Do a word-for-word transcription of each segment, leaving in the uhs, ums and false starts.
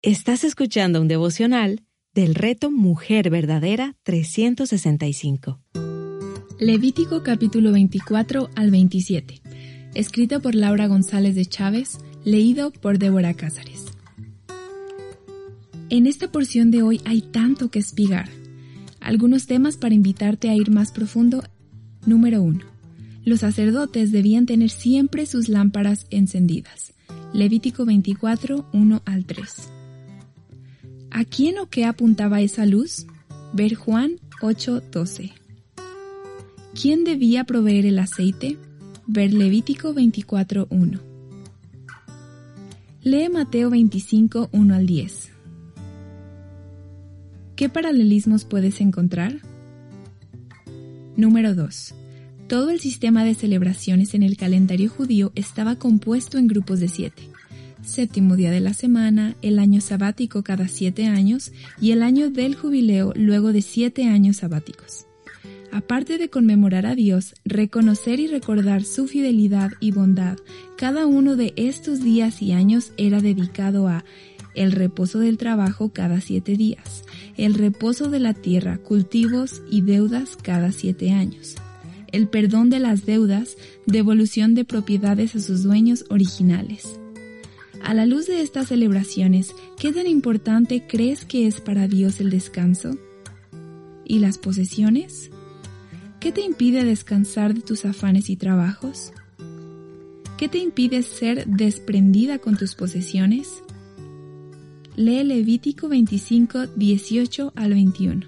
Estás escuchando un devocional del Reto Mujer Verdadera trescientos sesenta y cinco. Levítico capítulo veinticuatro al veintisiete. Escrito por Laura González de Chávez, leído por Débora Cázares. En esta porción de hoy hay tanto que espigar. Algunos temas para invitarte a ir más profundo. Número uno. Los sacerdotes debían tener siempre sus lámparas encendidas. Levítico veinticuatro, uno al tres. ¿A quién o qué apuntaba esa luz? Ver Juan ocho, doce. ¿Quién debía proveer el aceite? Ver Levítico veinticuatro, uno. Lee Mateo veinticinco, uno al diez. ¿Qué paralelismos puedes encontrar? Número dos. Todo el sistema de celebraciones en el calendario judío estaba compuesto en grupos de siete. Séptimo día de la semana, el año sabático cada siete años y el año del jubileo luego de siete años sabáticos. Aparte de conmemorar a Dios, reconocer y recordar su fidelidad y bondad, cada uno de estos días y años era dedicado a el reposo del trabajo cada siete días, el reposo de la tierra, cultivos y deudas cada siete años, el perdón de las deudas, devolución de propiedades a sus dueños originales. A la luz de estas celebraciones, ¿qué tan importante crees que es para Dios el descanso? ¿Y las posesiones? ¿Qué te impide descansar de tus afanes y trabajos? ¿Qué te impide ser desprendida con tus posesiones? Lee Levítico veinticinco, dieciocho al veintiuno.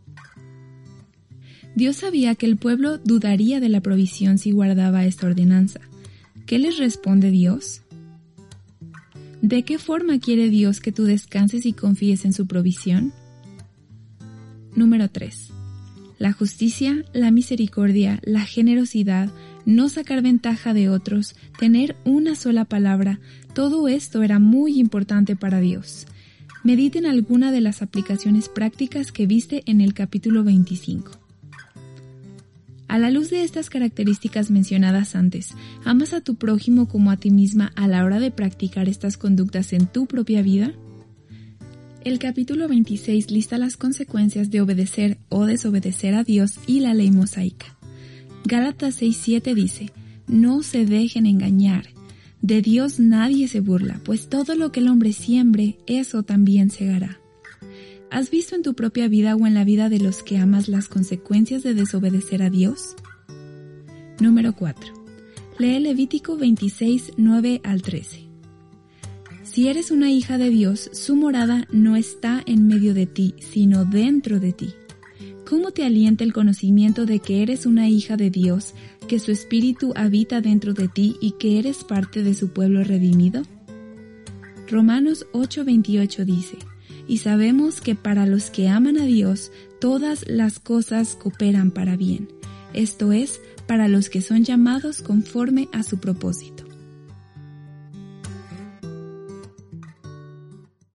Dios sabía que el pueblo dudaría de la provisión si guardaba esta ordenanza. ¿Qué les responde Dios? ¿De qué forma quiere Dios que tú descanses y confíes en su provisión? Número tres. La justicia, la misericordia, la generosidad, no sacar ventaja de otros, tener una sola palabra, todo esto era muy importante para Dios. Medita en alguna de las aplicaciones prácticas que viste en el capítulo veinticinco. A la luz de estas características mencionadas antes, ¿amas a tu prójimo como a ti misma a la hora de practicar estas conductas en tu propia vida? El capítulo veintiséis lista las consecuencias de obedecer o desobedecer a Dios y la ley mosaica. Gálatas seis, siete dice, no se dejen engañar. De Dios nadie se burla, pues todo lo que el hombre siembre, eso también segará. ¿Has visto en tu propia vida o en la vida de los que amas las consecuencias de desobedecer a Dios? Número cuatro. Lee Levítico veintiséis, nueve al trece. Si eres una hija de Dios, su morada no está en medio de ti, sino dentro de ti. ¿Cómo te alienta el conocimiento de que eres una hija de Dios, que su espíritu habita dentro de ti y que eres parte de su pueblo redimido? Romanos ocho, veintiocho dice, y sabemos que para los que aman a Dios, todas las cosas cooperan para bien, esto es, para los que son llamados conforme a su propósito.